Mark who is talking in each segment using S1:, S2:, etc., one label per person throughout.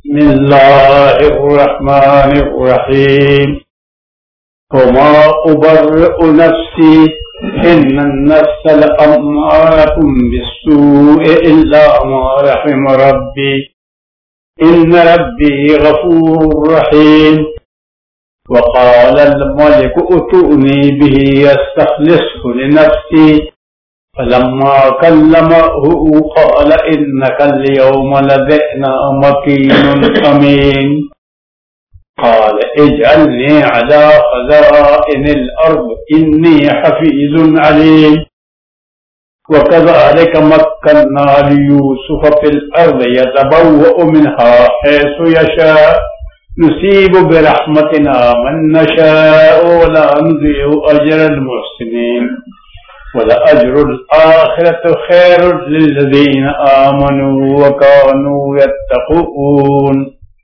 S1: बिस्मिल्लाहिर्रहमानिर्रहीम। वमा उबर्रिउ नफ्सी इन्नन-नफ्स लअम्मारतुम बिस्सूइ इल्ला मा रहिम रब्बी इन्न रब्बी गफूरुर रहीम। वक़ालल मलिकु उतूनी बिही यस्तख़लिसहु लिनफ्सी फलम्मा कल्लमहु क़ाल इन्नकल यौम लदैना मकीनुन अमीन। क़ाल इजअलनी अला ख़ज़ाइनिल अर्द इन्नी हफ़ीज़ुन अलीम। वकज़ालिक मक्कन्ना लियूसुफ़ फ़िल अर्द यतबव्वअु मिन्हा हैसु यशाअ नुसीबु बिरहमतिना मन नशाअु वला नुज़िअु अजरल मुहसिनीन वलअज्रुल आखिरतु खैरुल लिल्लज़ीना आमनू वकानू यत्तक़ून।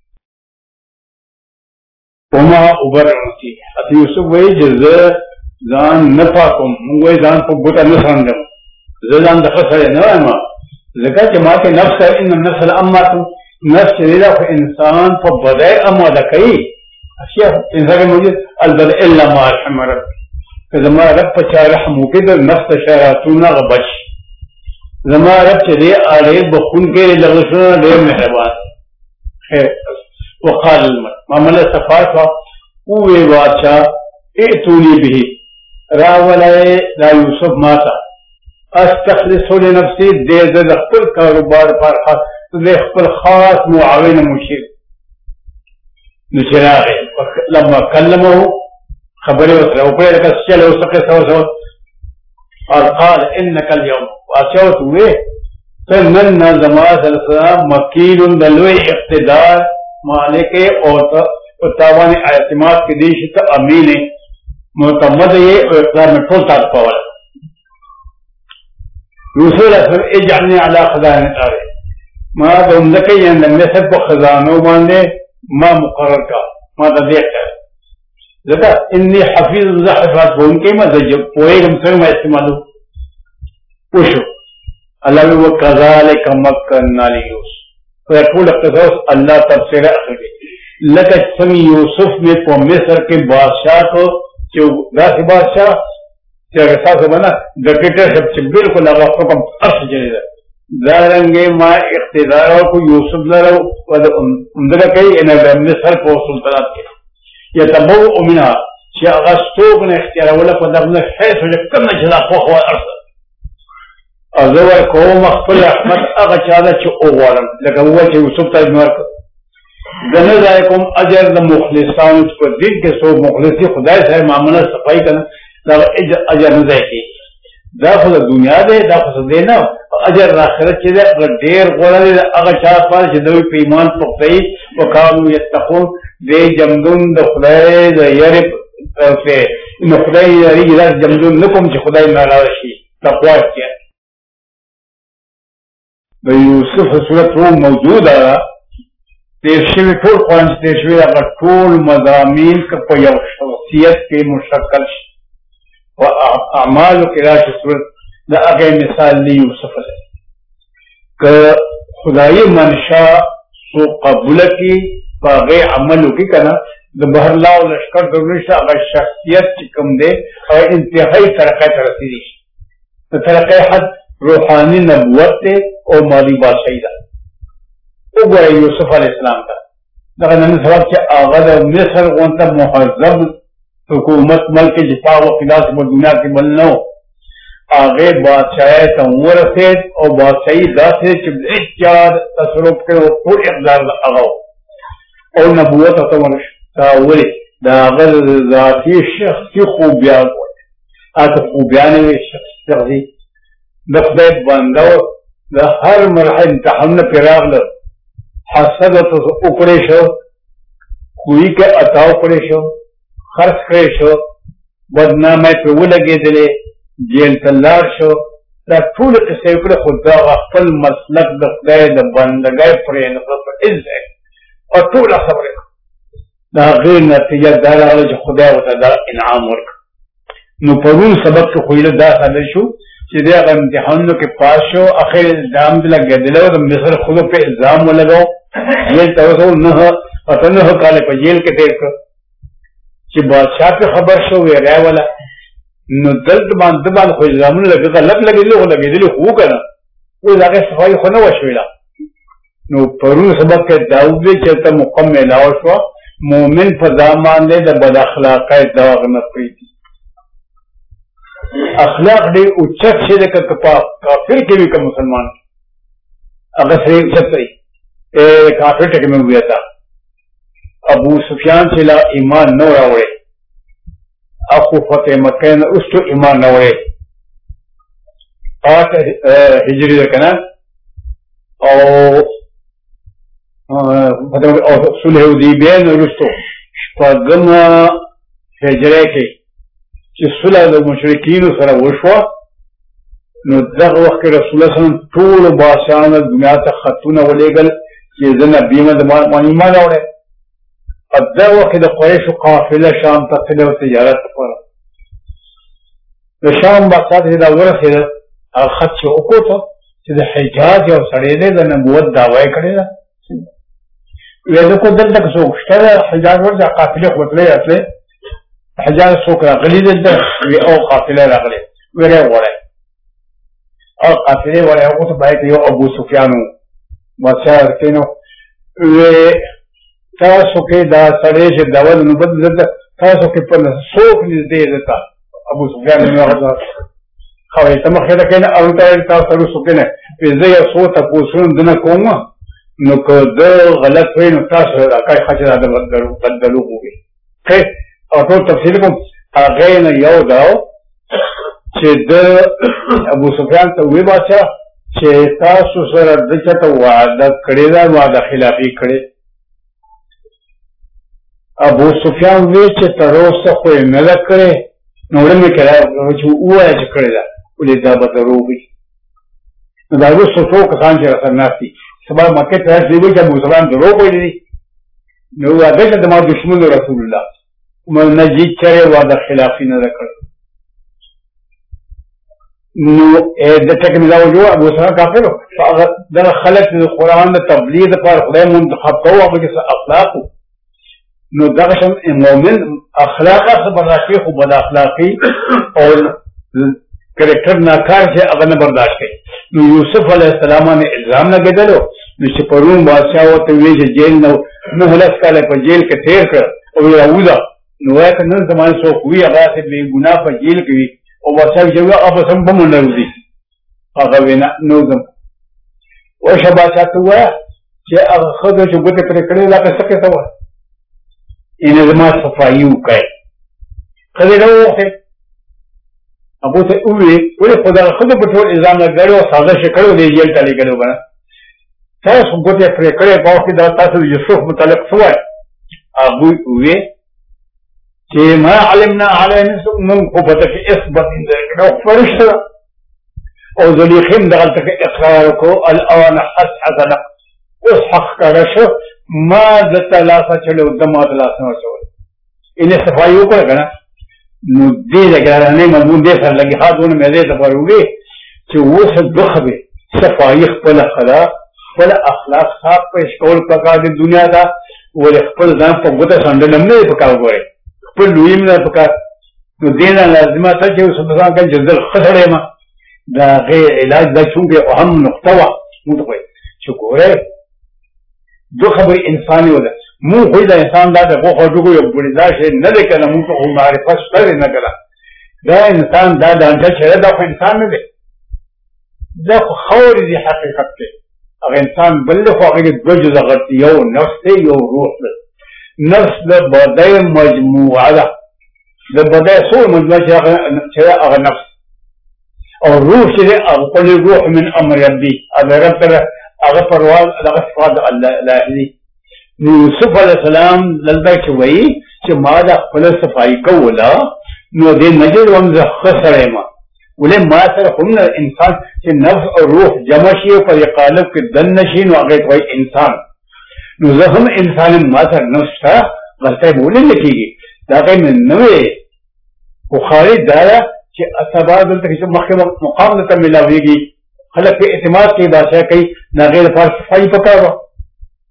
S1: वमा उबर्रिउ नफ्सी यूसुफ वही जज़ जान न पाकुम वही जान को बुता न संदम ज़ान दखल न आमा ज़का जमा के नफ्स इन नफ्स अम्मातु नफ्स लीला इंसान को बदय अमल कई अशिया इंसान के मुझे अलबद इल्ला मा रहम रब्बी ज़मा रब पचा रहमु के दर नफ्स शरातुना गबश ज़मा रब चले आले बखुन के लगसना दे मेहरबान खैर। वक़ाल मामला सफासा उवे बादशाह इतूनी बिही रावलाए ला यूसुफ माता अस्तखलिसहु लिनफ्सी दे ख़ुद कारोबार पर दे ख़ुद खास मुआविन मुशीर निचरागे लम्मा कल्लमहु खबरें उसने ऊपर का चले हो सके सो और क़ाल इन्नकल यौम वाचौत हुए तो मन न जमात मकीनुन दलवे इक़्तिदार मालिक और तावान एतमाद के देश अमीन मुतमद ये और इक़्तिदार में ठोल ताक पावल यूसुफ इजअलनी अला ख़ज़ाइनिल अर्द मां दुमदके यंद में सब खजानों माने मां मुकर्रर का मां देखता है जता इन्नी हफीज ज़हफ़ात उनके मज़ज पोएगम से मैं इस्तेमाल पूछो अल्लाह वो कज़ालिक मक्कन्ना लियूसुफ तो पूरा तसव्वुर अल्लाह तफसीर आखिरी लका समी यूसुफ में को मिस्र के बादशाह को जो राशि बादशाह जैसा से बना डिक्टेटरशिप से बिल्कुल लगा हुक्म अर्श जरीदा दारंगे मां इख्तियार को यूसुफ लरो उनका कई इन मिस्र को सुल्तानत के या तबो उमिना शागस्तोग ने इख्तियार वाला को दबने है सो कम जला को अर्श अज़वर को मखफल अहमद अगचादा च ओवारम लगा हुआ च यूसुफ तजमर जनजायकुम अजर द मुखलिसान को दिन के सो मुखलिसी खुदा से मामला सफाई करना दा अजर न जाएगी दा खुद दुनिया दे दा खुद देना अजर आखिरत के दे ढेर गोला दे अगचा पर जदवी ईमान पुख्तई व कानू यत्तक़ून दे जमदुन द खुदाए द यरिब से इन खुदाई यरी जमदुन नकुम च खुदाई नाराशी तक़वा किया यूसुफ सूरत वो मौजूद आ तेरशवी टोल कुरान तेरशवी अगर टोल मज़ामीन का कोई शख्सियत के मुशक्कल व अमाल के राज सूरत द अगे मिसाल ली यूसुफ का खुदाई मनशा सो कबूल की बागे अमल की करना द बहरला लश्कर दुर्निशा अगर शख्सियत चिकम दे और इंतहाई तरक्की तरसीदी तरक्की हद रूहानी नबुवत और माली बादशाही का वो यूसुफ अलैहिस्सलाम का दखन सबब के आगाज मिस्र वंत मुहज़्ज़ब हुकूमत मल्क जिता व खिलास दुनिया के बननो आगे बादशाह तंवर से और बादशाही दास से चार तसरुफ के पूरे इक़्तिदार लगाओ और नबुवत तमर तावले दागल जाती शख्स की खूबियां आत खूबियां ने शख्स दखदे बंदो द हर मरहल इम्तिहान पिराग हसद तो ऊपरे शो कोई के अताव पड़े शो खर्च करे शो बदनामे पे वो लगे दिले जेल तल्लार शो द फूल के सेवकड़े खुदा अफल मसलक दखदे द बंदगाए पड़े नफरत इज़्ज़त और तोला खबर द गैर नतीजा दाला जो खुदा होता दा इनाम वर्क नु परून सबक के खुइले दा सादशु इम्तिहानों के पास हो आखिर इल्जाम लग गया दिलो तो मिस्र खुद पे इल्जाम लगाओ जेल तवसो न काले पर जेल के देख कि बादशाह पे खबर शो वे राय वाला न दल्त मान दबान खोज जामुन लगे गलत लगे दिलो हो कना वो जाके सफाई खो न वशवेला नो परू सबक के दाऊद चलता मुकम्मल आवशवा मोमिन फजामान दे द बद अखलाक दाग न प्रीति अखलाक दे उच्चक से का काफिर के भी का मुसलमान अगर से सही काफिर टक में हुआ था अबू सुफियान से ला ईमान न रावड़े आपको फतेह मक्का न उसको ईमान न वड़े 8 हिजरी रखना और सुलह हुदैबिया न रुस्तो पगम हिजरे के कि सुलह द मुशरिकीन सरा वशवा न दग वक्त रसूल सल्लल्लाहु अलैहि वसल्लम टूल बादशाह दुनिया तक खतूना वलेगल कि जना बीमा द ईमान आवड़े अदर वक्त कुरैश काफिला शाम तक चले तिजारत पर शाम बादशाह दा वरसे खत से ओको तो हिजाज और सड़ेले द नबूवत दावा करेगा वेदों को दल तक सोचता है हिजाज वर काफिले खोतले असले हिजाज सोकरा गली दल वे और काफिले रगले वेरे वड़े और काफिले वड़े वो तो भाई के अबू सुफियान बादशाह के नो वे तासो के दा सड़े से दवल नुबद तासो के पर सोख नि दे देता अबू सुफियान ने वहां खवे तम खेदा के ना अवता तासो सुके ने वे सो तपूसुन दना कोमा नो को द गलत हुई नो तासो का खचरा द बदलू होगी के और तो तफसील को आगे न यो दाओ che de Abu Sufyan to वे बादशाह che तासो सर दचा तो वादा करेदा वादा खिलाफी करे अबू सुफियान वे चे तरोस कोई न करे नोड़े में करा जो हुआ है करेदा उले दा बदरूबी दारू सोचो कसान जे रसनाती सबा मक्के तरह दीवे जब मुसलमान दरो कोई नहीं नो वादे के दमा दुश्मन रसूलुल्लाह उमर नजी करे वादा खिलाफी न कर नो ए दटक मिलाओ जो अबू सुफियान काफिर अगर दर खलक कुरान तबलीग पर खुदा मुंतखब को अब के अखलाक नो दर्शन मोमिन अखलाक से बर्दाश्त को बद अखलाकी और कैरेक्टर नाकार से अगर न बर्दाश्त है नो यूसुफ अलैहिस्सलाम ने इल्जाम लगे दलो नो परून बादशाह होते हुए जेल न हलस काले पर जेल के तेर कर और याऊदा नो एक न जमान सो हुई अगा से बेगुनाह पर जेल की और बादशाह जब अब संभव मंडरुदी अगर वे नो दम वो शबाचा हुआ कि अब खुद जो गुते पर करे ला कर सके तो इन जमा सफाई उकाय करे रहो से अब उसे उवे पूरे खुदा खुद पर इल्जाम लगाड़ो साजिश करो ले जेल टाली करो बना सारा गुते पर करे गांव की दाता से यूसुफ मुतालिक हुआ अब उवे कि मा अलिमना अलैहि मन को पता कि इस बतिन दे फरिश्ता और ज़ुलीखिम दगल तक इकरार को अल-आन हसना उस हक का रश मा दतलासा चलो दमात लासना चलो इन्हें सफाई ऊपर करना मुद्दे लगा रहने मजबूत सर लगे हाथ उन मेरे सफर होंगे कि वो सब दुख में सफाई पल खला पल अखलाक साफ पे स्कूल पका दे दुनिया का वो पल दाम पगुता संडे नमने पका हुआ है पल लुई में पका तो देना लाजिमा था कि उस बसान का जल्द खसड़े में दागे इलाज दा चूंकि अहम नुक्ता मुझे शुक्र है दो खबर इंसानी होता मुंह हुई दा इंसान दा वो खोटू को बड़ी दाश है न दे कला मुंह को हमारे पास कर न कला दा इंसान दा दांचा छेड़ा दा इंसान न दे दा खौर दी हकीकत के अगर इंसान बल्ले को आगे दो जुज़ करती है नफ्स से यो रूह से नफ्स दा बदय मजमुआ दा बदय सो मजमुआ छेड़ा अगर नफ्स और रूह से अगल रूह मिन अमर रब्बी अगर रब तरह अगर परवाज अगर सिफात अल्लाह यूसुफ अलैहिस्सलाम ललबा के वही कि मादा फलसफाई को वला नो दे नजर वम खसरे मा उले मा सर हम इंसान के नफ्स और रूह जमशी पर यकालब के दन नशीन अगर कोई इंसान नो जहम इंसान मा सर नफ्स था गलती बोले लिखीगी ताकि में नवे बुखारी दारा कि असबाद तक मुकाम तक मिलावेगी खलक के इतिमाद की बात है कई नागेर पर सफाई पका हुआ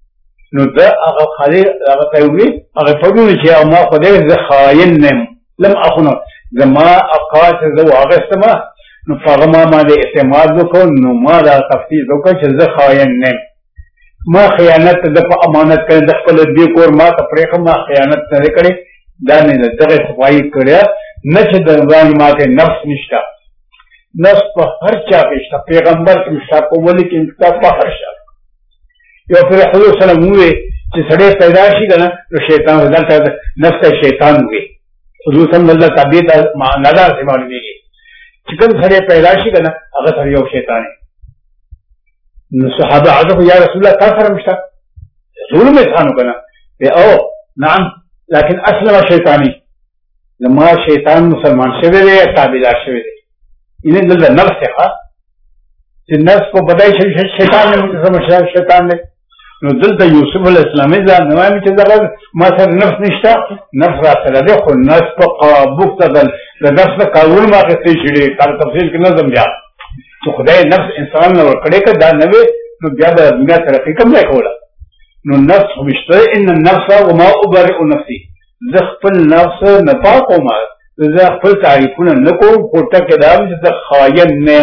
S1: نو دا هغه خالي هغه کوي هغه په دې چې ما خدای ز خاين نم لم اخنو زما اوقات زو هغه استما نو هغه ما دې استعمال وکړ نو ما دا تفصیل وکړ چې ز خاين نم ما خیانت د په امانت کړ د خپل دې کور ما ته پرېخه ما خیانت نه کړې دا نه دغه صفائی کړیا نه چې د ځان ماته نفس نشته نفس په هر چا کې شته پیغمبر کې شته په ولي کې کتاب په هر چا یو پر حضور صلی الله علیه وسلم چې سړی پیدا شي کنه نو شیطان ځان نفس شیطان وي حضور صلی الله تعالی ته معنا دا سمون دیږي چې کوم سړی پیدا شي کنه هغه سره یو شیطان نو صحابه عرض یا رسول الله تاسو سره مشته ظلم انسانو کنه او نعم لكن اسلم شیطانی لما شیطان مسلمان شوی دی تابعدار شوی دی انہیں دل نفس ہے کہ نفس کو بدائی شیطان نے مجھے سمجھا شیطان نے نو دل تا یوسف علیہ السلام ازا نوائی میں چیزا قد ما سر نفس نشتا نفس را سر خو نفس کو قابوک تا دل نفس تا قاول ما قصی شڑی کار تفصیل کی نظم جا تو خدای نفس انسان نور کڑے کا دا نوے نو بیا دا دنیا ترقی کم لے کولا نو نفس خمشتا ان النفس وما ابرئ نفسی زخفل نفس نپاکو ما زخفل تعریفون نکو خورتا کدام جزا خاین نیم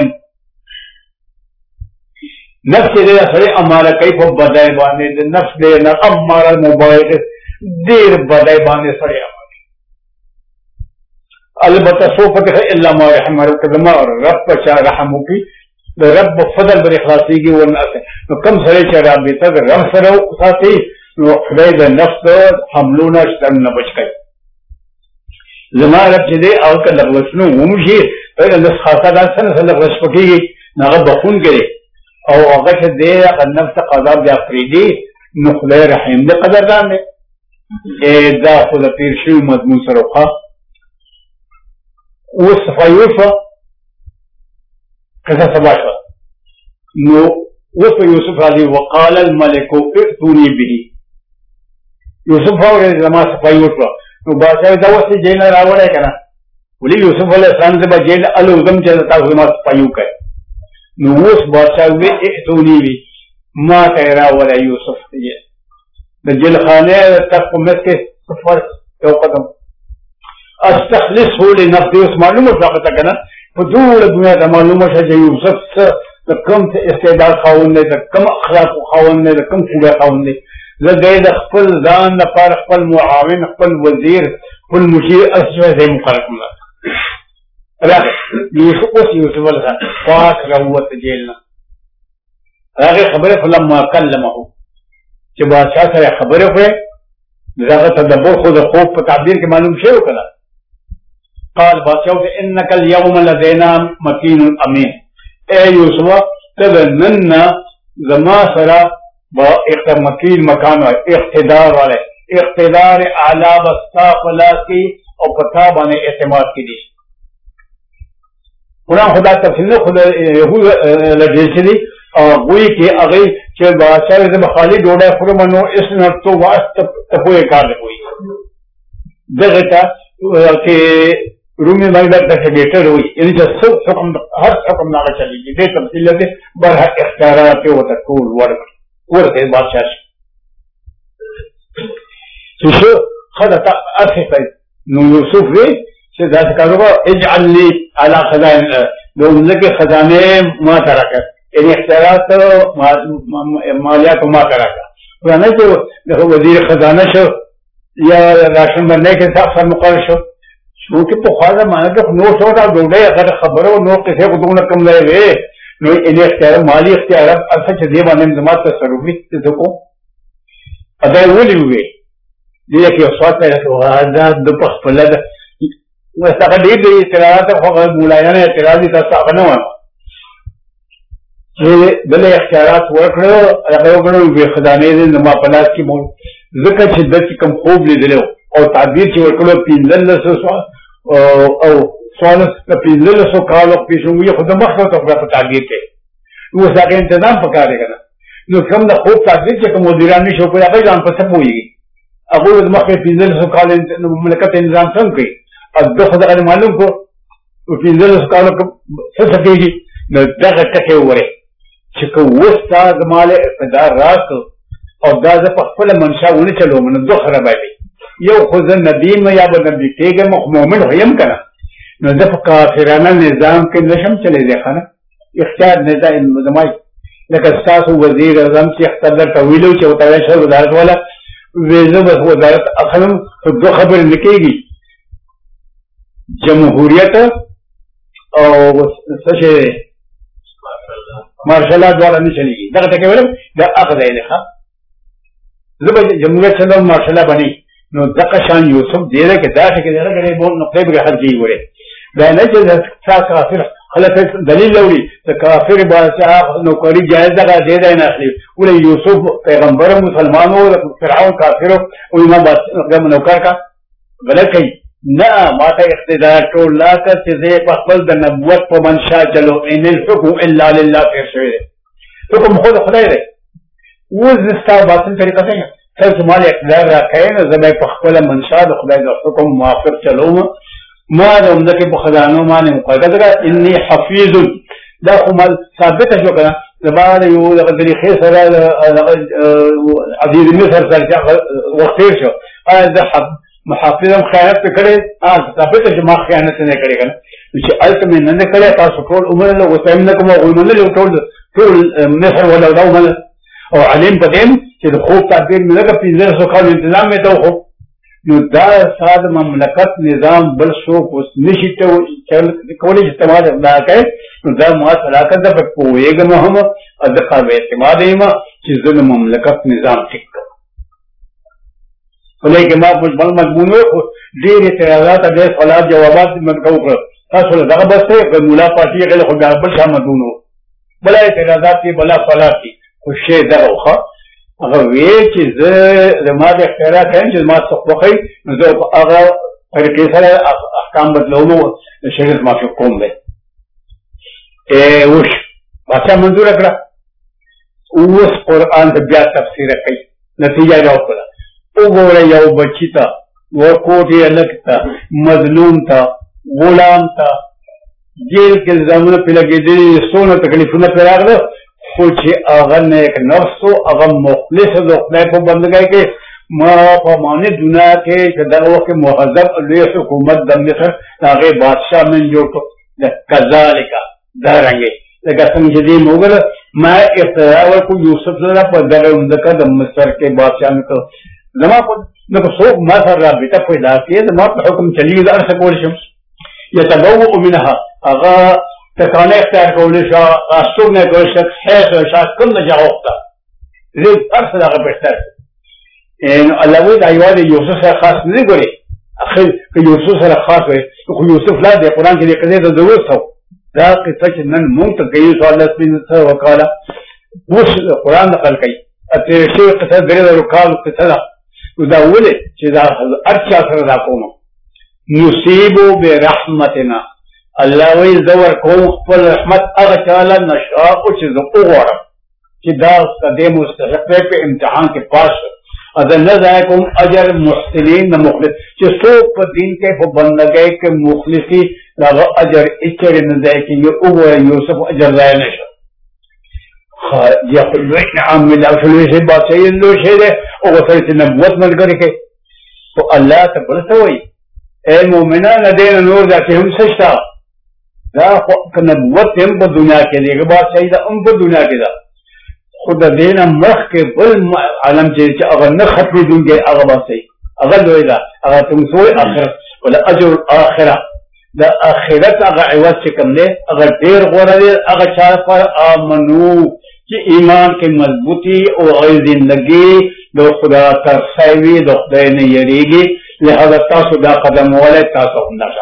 S1: نفس دے سڑے امارا کئی پا بدائی بانے دے نفس دے نا امارا مبایق دیر بدائی بانے سڑے امارا البتہ سو فتح اللہ ما رحم رکدما اور رب پچا رحمو کی رب فضل بر اخلاصی کی ورنہ سے کم سڑے چرا بیتا رب سرو ساتی خدای د نفس حملونه شتن نه بچ کړي زما رب چې دی او کله لغوسنو ومشي په د خاصه د سن سره لغوس پکېږي هغه بخون کړي او هغه چې دی د نفس قضا بیا فریدي نو خدای رحیم دې قدردان دی دا خو د پیر شي مضمون سره خو او صفایوفه کله سبا شو نو وصف یوسف علی وقال الملك ائتوني به یوسف اور زما صفائی وکړه نو بادشاہ دا وسه جیل راوړی کنه ولی یوسف علیہ السلام د جیل الوزم چې تاسو ما صفائی وکړه نو اوس بادشاہ وی ائتوني به ما ته راوړی یوسف د جیل خانه تک مسکه سفر یو قدم استخلصه لنفسي اوس معلومه ځکه کنه په ټول دنیا ته معلومه شې یوسف د کم استعداد خاوند دی د کم اخلاق خاوند دی د کم خوبه خاوند دی زه د خپل ځان لپاره خپل معاون خپل وزیر خپل مشیر اسوه زې مقرر کړم راغی یوسف ولها پاک راووت جیلنا راغی خبره فلما کلمه چې بادشاہ سره خبره وکړه دغه تدبر خو د خوب په تعبیر کې معلوم شوی وکړه قال بادشاہ انك اليوم لدينا مكين امين اے یوسف تبننا زما سرا با مکین مکان اقتدار والے اقتدار اعلی بستا فلاسی او پتا بانے اعتماد کی دی قرآن خدا تفصیل خدا یهود لجیسی دی گوئی کی اغی چل بادشاہ زب خالی ڈوڑا فرمانو اس نرتو واسط تپوئے کار ہوئی دغتا کہ رومی مقدر تکلیٹر ہوئی یعنی جو سب حکم ہر حکم ناغا چلی گی دے تفصیل دے برہ اختیارات پہ ہوتا کول ورتے بادشاہ شو خدا اصف نو یوسف وی سے ذات کارو اجعل لی علی خزائن دو ملک خزانے ما ترکا یعنی اختیارات مالیات ما ترکا پرانا جو دیکھو وزیر خزانہ شو یا راشن بننے کے ساتھ سر مقرر شو چونکہ پخوازہ مانا کہ نو سوٹا ڈوڑے اگر خبرو نو کسی کو دونہ کم لے گئے نو انہیں اختیار مالی اختیارات اصلا چیزیں بانے انضمات تصرفی تیزکو ادائی ولی ہوئے دیئے کہ اصوات میں رکھو آدھا دو پخ پلہ دا مستقل دیر دی اعتراضات خواه مولایان اعتراضی تستاقنو آنو دلے اختیارات ورکڑو اگر اگرو بے خزانے دن نما پلاس کی مول ذکر شدت کی کم خوب لی دلو اور تعبیر چی ورکڑو پینزل لسو او سوال پینزل لسو کالو پیشنگوی خود مخصوص اخلا پر تعبیر کے وہ ساقی انتظام پکارے گا نو کم دا خوب تعبیر چی کم مدیران نشو پر اگر جان پسب ہوئی گی اگر مخصوص پینزل لسو کال ملکت انتظام سن کئی اور دو خدا قد معلوم کو پینزل لسو کالو سسکے گی نو دغا تکے ورے چکو وستا زمال اقتدار راک او دا زه په خپله منشا ونه چلوم نو دوه خرابوي یو خو زه نبي یم یا به نبي کېږم خو مؤمن خو یم که نه نو زه په کافرانه نظام کې نشم چلېدی ښه نه اختیار نظام زما لکه ستاسو وزیر اعظم چې اختر درته ویلو چې ورته ویل شوی وزارت والا وی زه بس وزارت اخلم خو دوه خبرې نه کېږي جمهوریت او څه شی مارشالات دواړه نه چلېږي دغه ته کې ویلم دا هغه ځای دی ښه زه به جمهوریت چلوم مارشاله به نه نو دغه شان یوسف دې ده کې داسې کې دغه کې بول نقطې به حل کېږي وړې دا نه چې تا کافر خلک دلیل لوري د کافر بادشاه نوکري جایز دغه دې دی نه اخلي ولې یوسف پیغمبر مسلمان و فرعون کافر او امام بادشاه نوکر کا غلط کوي نه ما ته اقتدار ټول لا که چې زه په خپل د نبوت په منشا چلو ان الحكم الا لله تیر شوی دی حکم خود خدای دی اوس ستا باطن طریقه څنګه څه مال اقتدار راکړی نو زه به په خپله منشا د خدای د حکم موافق چلوم ما د عمدکې په خزانو باندې مقیده ده اني حفیظ دا خو ثابته شو که نه زما د یو دغه طریقې سره عزیز مصر سره چې وخت تېر شو ایا زه محافظم خیانت پې کړی ثابته چې ما خیانت نه کړی که نه چې هلته مې نه دی کړی تاسو ټول ومنله اوس هم نه کوم هغوی منلي ټول مصر ولا دا ومنل او علم په دې چې د خوب تعبیر مې لکه 1500 کالو انتظام مې ته وخوب نو دا ستا د مملکت نظام بل څوک اوس نشي کولی چې ته ما ته اقدار کوې نو دا ما صداقت ده پکې پوهېږم هم او زه قابل اعتماده یم چې زه د مملکت نظام ټیک کړم خو لیکن ما بل مضمون وی خو ډېر اعتراضات او ډېر سوالات جوابات مې ورته وکړل تاسو له دغه بس دی که ملا پاټي هغې خو بیا بل شان مضمون و بله اعتراضات دي بله سوالات دي خو شی دغه وښه هغه وی چې زه زما د اختیارات یم چې زما څه خوښوي نو زه په هغه طریقې سره احکام بدلوم او د شریعت معافي کوم دی اوس بادشاه منظوره کړه اوس قرآن ته بیا تفسیره کوي نتیجه یې راوکړه وګوره یو بچي ته ورکوټې هلک ته مظلوم ته غلام ته جیل کې الزامونه پرې لګېدلي څونه تکلیفونه پرې راغله خو چې هغه نیک نفس و هغه مخلص د خدای په بندګۍ کې ما په معنی دنیا کې چې دغه وخت کې مهذب لوی حکومت د مصر د هغې بادشاه من جوړ کړ کذالک دارنګې لکه څنګه چې دې موږ ما اقتدا ورکړو یوسف سره په دغه مملکت د مصر کې بادشاه مې کړ زما په نو څوک ما سره رابطه پیدا کړي زما په حکم چلیږي زه هر څه کولی شم یتبوء منها هغه تکانه اختیار کولی شو استوګ نه کولی شو حیث او شاید کوم نه جاوخته زه هر څه دغه په اختیار نو الله وایي دا یوازې یوسف سره خاص نه دی ګورې اخر که یوسف سره خاص وی خو یوسف لا دی قرآن کې دې قضیې ته ضرورت و دا قصه چې نن مونږ ته کوي څوارلس پنځه وکاله اوس قرآن نقل کوي تېرې شوې قصه درې زرو کالو قصه ده نو دا ولې چې دا هر چا سره دا کوم نصیبو برحمتنا الله وی زه ورکوم خپل رحمت هغه چاله نشاء چې زه وغواړم چې دا دې مستحق دی په امتحان کې پاس اذن نه ځای کوم اجر محسنین نه مخلص چې څوک په دین کې په بندګۍ کې مخلصي دغه اجر اچرې نه ځای کېږي وګوره یوسف اجر ځای نه شو یقول نعم الله شلوی سے بادشاہی لوی شی دی او سره چې نبوت ملګری کوي او الله ته بل څه وایي اے مؤمنان دین نور دا کې هم سشتا دا خو نبوت هم په دنیا کې دی بادشاہی دا هم په دنیا کې ده خود دینه مخ کې بل عالم چې هغه نه ختمېدونکی هغه بادشاہی هغه لوی ده هغه ته مسوي آخرت ولا اجر الاخره د آخرت هغه عوض چې کوم دی هغه ډېر غوره دی هغه چا پر آمنو چې ایمان کې مضبوطي او هغه زندګي د خدا ترسای وي د خدای نه یریږي لهذا تاسو دا قدم ولی تاسو هم نشه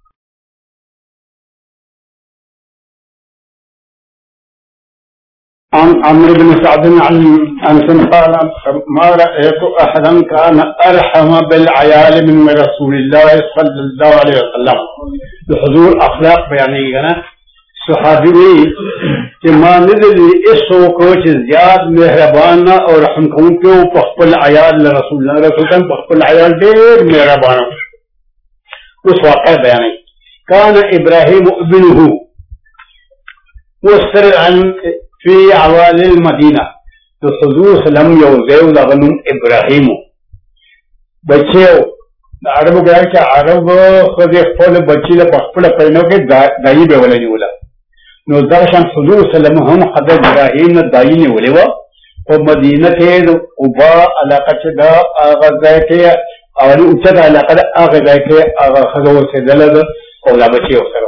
S1: عن عمرو بن سعد عن انس قال ما رايت احدا كان ارحم بالعيال من رسول الله صلى الله عليه وسلم بحضور اخلاق بیانېږي صحابي چې ما نه دي ایسو کو چې زیات مهربان او رحم کوونکی او په خپل عیال رسول الله په خپل عیال ډېر مهربان اوس واقع بیانې كان ابراهيم ابنه وسرعا في عوالي المدينه तो हुजूर सल्लम यो ज़ेव लगनुम इब्राहिम बच्चे अरब गया कि अरब खुद फल बच्ची ले पखपड़ पैनो के दाई बेवले नहीं बोला नो दर्शन हुजूर सल्लम हम हजरत इब्राहिम ने दाई नहीं बोले वो और मदीना के उबा इलाका चदा आगा के और उच्चता इलाका आगा के आगा खजो से दलद और ला बच्चे हो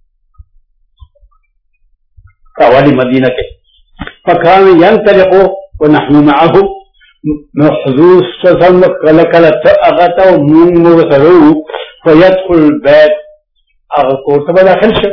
S1: कावाली मदीना के फकान यंतलिqu ونحن معه حضور صلى الله عليه وسلم कल अगता मुसरू فيدخل الباب أغكور تبا داخل شو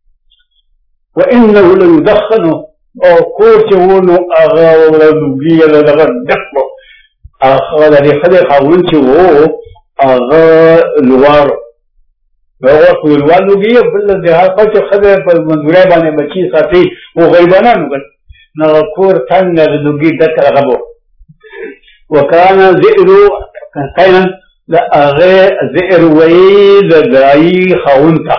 S1: وإنه ليدخنه أو كورتونه أغا ولا نبيه لغا دقه أغا لدي خدي خاونته أغا الوار وهو الوار نبيه بالذي هالقلت خدي بالمنزولي بچي ساتي وغيبانا نقل نغكور كان نبيه دك أغبو وكان زئرو كان لأغا زئر ويد داي خاونته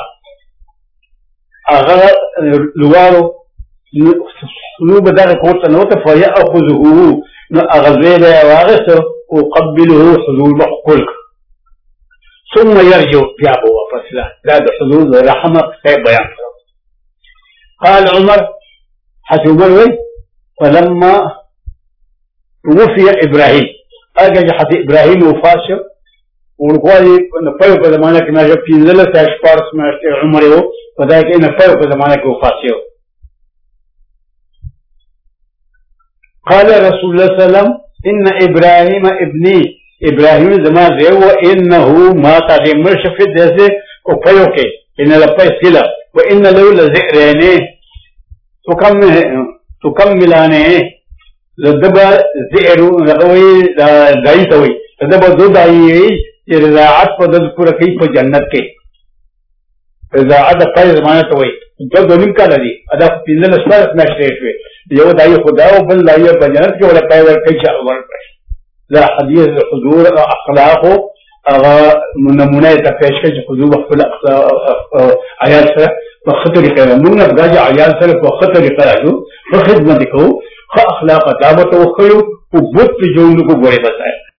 S1: أغا الوارو نو بدأ كورت نوت فيأخذه أغذيب واغسه وقبله حضور بحقولك ثم يرجع في أبو وفصله لا حضور رحمة خير بيان قال عمر حسب عمر فلما توفي إبراهيم أجل حتى إبراهيم وفاشه ورقوالي نفيو كزمانك ناجب في ذلة أشبار سمعت عمره وذلك نفيو كزمانك وفاشه قال رسول الله صلى الله عليه وسلم إن إبراهيم ابني إبراهيم زمان ذي وإنه ما تدمر شفت ذي وفيوك إن لبي سلا وإن له لذئرين تكملانه لدبا زئر لغوي دايتوي لدبا دو دايي رضاعت فذكر كيف جنت کے رضاعت پای زمانه توي جو دونیم کا لدی ادا پینځل اسپارت مشریټ وي یو دای خدا او بل دای په جنت کې ولا پای ور کوي چې اول لا حدیث حضور اخلاق نمونه ته پیش کړي حضور خپل آیات سره په خطر کې موږ د آیات سره په خطر کې راځو په خدمت کو خ اخلاق دعوت او خلو او بوت جوړو کو غوړي بتایا